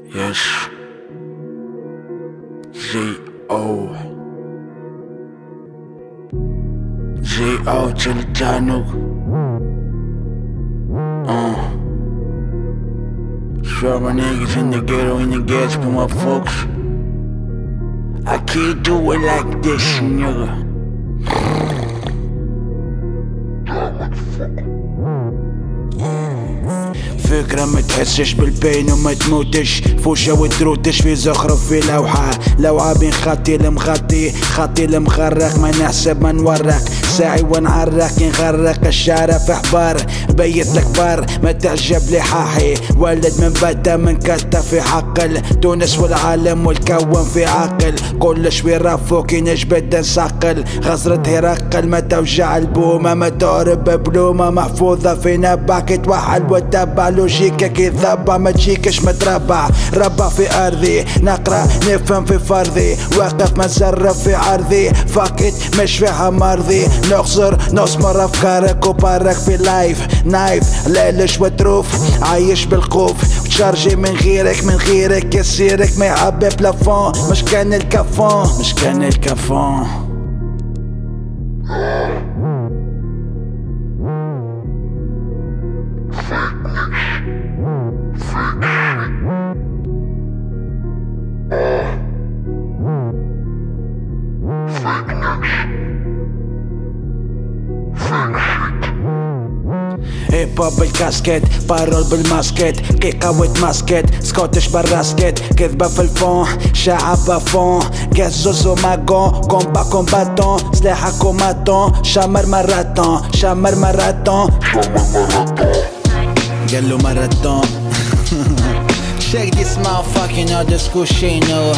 Yes. Z.O. Z.O. till the Tanuk. Sure my niggas in the ghetto, in the gas for my folks. I can't do it like this, nigga. فكرة ما تحسش بالبين وما تموتش، فوشة وتروتش في زخرف في لوعة بين خطي المغطي خطي المغرق، ما نحسب ما نورق ساعي ونعرق نغرق الشارع في حبار بيت الكبار، ما تعجب لي حاحي ولد من بدا من كتا في حقل تونس والعالم والكون في عقل، كلش ويرفو كي نجبد نسقل غزرة هرقل ما توجع البومة ما تهرب بلومة محفوظة في نبع كي توحل وتبع لوجيكا كي ذبع ما تجيكش متربع ربع في ارضي نقرا نفهم في فرضي واقف ما نسرف في عرضي فاكت مش فيها مرضي نخزر نصمر افكارك وبارك في لايف نايف ليلش وتروف عايش بالخوف وتشارجي من غيرك يسيرك ما يعبي بلافون مش كان الكافون هيب هوب بالكاسكيت بارول بالماسكيت كيكا وتماسكيت سكوتش بالراسكيت كذبة في الفون شعب بافون كاس زوزو ماغون كومبا كومباتون سلاحة كوماتون شامر ماراتون قالو ماراتون Check this motherfucking old school shit nigga.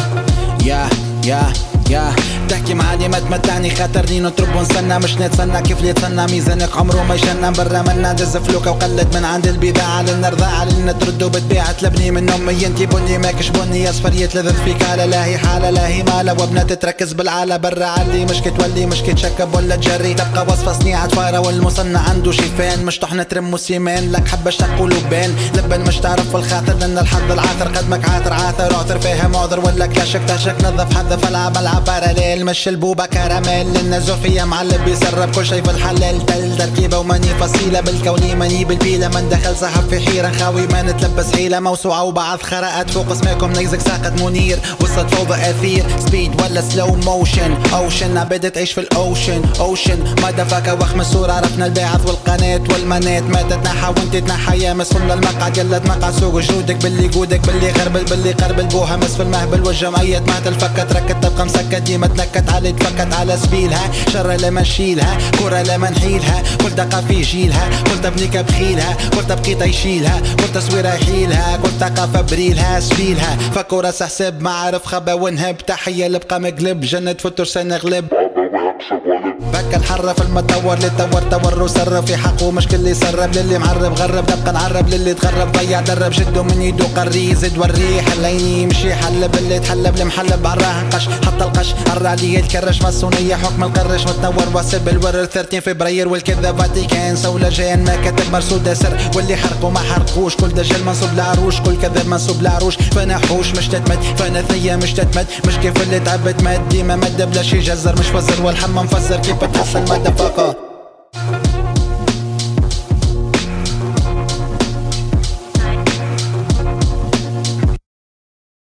يا تحكي معاني ما تمتعني خاطرني نطرب ونستنى مش نتسنى كيف اللي يتسنى ميزانك عمره ما يشنى برا منا دز فلوكه وقلد من عند البضاعة للنرضاعة اللي تردو بتبيع تلبني من امي انتي بني ماكش بني اصفر يتلذذ فيك على لاهي حالة لاهي مالة وابنة تتركز بالعالة برا علي مش كتولي مش كتشكب ولا تجري تبقى وصفة صنيعة فارة والمصنع عنده شيفان مش طحنة رم وسيمان لك حبش تقولوا بين لبن مش تعرف الخاطر لان الحظ العاثر قدمك عاثر عاثر فاهم عذر ولا كاشك تاشك نظف حذف العب باراليل مش البوبة كراميل النزوفية معلب بيسرب كل شي في الحلال تل تركيبة وماني فصيلة بالكوني ماني بالبيلة من دخل سحب في حيرة خاوي ما نتلبس حيلة موسوعة وبعض خرقات فوق اسمكم نيزك ساقط منير وسط فوضى اثير سبيد ولا سلو موشن اوشن عبدة تعيش في الاوشن مادا فاكا وخم سور عرفنا الباعث والقناة والمنات ما تتنحى وانت تنحى يا مسخنا المقعد يلا تمقع سوق جودك باللي جودك باللي غربل باللي قربل بوها مس في المهبل والجمعية ما تلفكت ركت تبقى مسكت ديما تنكت علي تفكت على سبيلها شر لما نشيلها كرة لما نحيلها كل دقة في جيلها كل تبنيكة بخيلها كل تبقيطة يشيلها كل تصويرة يحيلها كل ثقافة بريلها سبيلها فكرة سحسب ما عرف خبا ونهب تحية اللي بقى مقلب جنة فتور سنغلب بكا نحرف المتور تور وسرب في حقه مش كل يسرب للي معرب غرب نبقى نعرب للي تغرب ضيع درب شدو من يدو قري زد وريه حليني يمشي حلب اللي تحلب المحلب عراه نقش حط القش الرعدية الكرش ماسونية حكم القرش متنور واسب الورر 13 فبراير والكذا فاتيكان سولة جان ما كتب مرصود سر واللي حرقوا ما حرقوش كل دجال منصوب لعروش كل كذب منصوب لعروش فنحوش مش تتمد فنثية مش تتمد مش كيف اللي تعبت مد ديما مد بلا شي جزر مش وزر والحمام مفسر كيف تحصل مادة فاقة